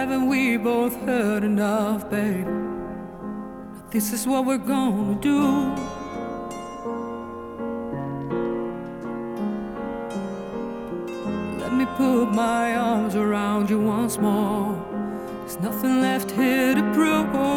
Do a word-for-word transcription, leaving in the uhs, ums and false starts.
haven't we both heard enough, babe? This is what we're gonna do. Let me put my arms around you once more. There's nothing left here to prove.